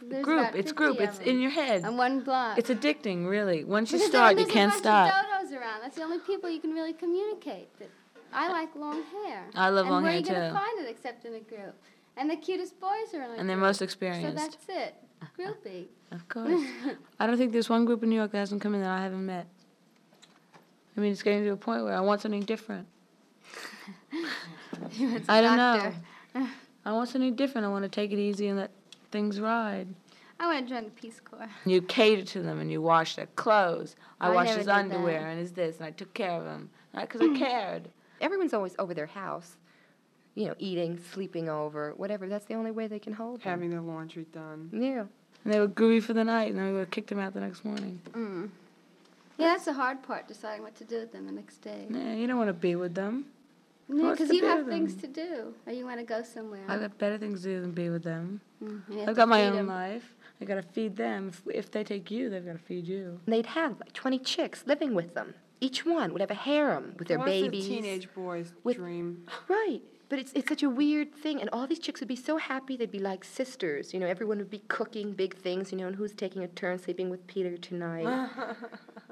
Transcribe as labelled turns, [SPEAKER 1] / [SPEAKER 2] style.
[SPEAKER 1] There's
[SPEAKER 2] group.
[SPEAKER 1] about
[SPEAKER 2] It's
[SPEAKER 1] 50
[SPEAKER 2] group.
[SPEAKER 1] of
[SPEAKER 2] It's
[SPEAKER 1] them
[SPEAKER 2] in your head.
[SPEAKER 1] on one block.
[SPEAKER 2] It's addicting, really. Once you
[SPEAKER 1] Because
[SPEAKER 2] start, you can't
[SPEAKER 1] There's
[SPEAKER 2] stop.
[SPEAKER 1] a bunch of dodos around. That's the only people you can really communicate. I like long hair.
[SPEAKER 2] I love long hair,
[SPEAKER 1] And where are you
[SPEAKER 2] too.
[SPEAKER 1] going to find it except in a group? And the cutest boys are in a group.
[SPEAKER 2] And they're most experienced.
[SPEAKER 1] So that's it. Groupie.
[SPEAKER 2] Of course. I don't think there's one group in New York that hasn't come in that I haven't met. I mean, it's getting to a point where I want something different. I don't know. I want something different. I want to take it easy and let things ride.
[SPEAKER 1] I want to join the Peace Corps.
[SPEAKER 2] You cater to them and you wash their clothes. I washed
[SPEAKER 1] never
[SPEAKER 2] his
[SPEAKER 1] did
[SPEAKER 2] underwear
[SPEAKER 1] that.
[SPEAKER 2] and his this, and I took care of him. Because I cared.
[SPEAKER 3] Everyone's always over their house, eating, sleeping over, whatever. That's the only way they can hold them.
[SPEAKER 4] Having their laundry done.
[SPEAKER 3] Yeah.
[SPEAKER 2] And they were groovy for the night, and then we would have kicked them out the next morning.
[SPEAKER 1] Mm. Yeah, that's the hard part, deciding what to do with them the next day.
[SPEAKER 2] Yeah, you don't want to be with them.
[SPEAKER 1] Yeah,
[SPEAKER 2] What's
[SPEAKER 1] because
[SPEAKER 2] to
[SPEAKER 1] you
[SPEAKER 2] do
[SPEAKER 1] have
[SPEAKER 2] with
[SPEAKER 1] things
[SPEAKER 2] them?
[SPEAKER 1] to do, or you want to go somewhere.
[SPEAKER 2] I've got better things to do than be with them.
[SPEAKER 1] You have
[SPEAKER 2] I've
[SPEAKER 1] to
[SPEAKER 2] got my
[SPEAKER 1] feed
[SPEAKER 2] own
[SPEAKER 1] 'em.
[SPEAKER 2] life. I got to feed them. If they take you, they've got to feed you.
[SPEAKER 3] They'd have like 20 chicks living with them. Each one would have a harem with their babies.
[SPEAKER 4] What's a teenage boy's dream?
[SPEAKER 3] Right. But it's such a weird thing. And all these chicks would be so happy. They'd be like sisters. Everyone would be cooking big things, and who's taking a turn sleeping with Peter tonight.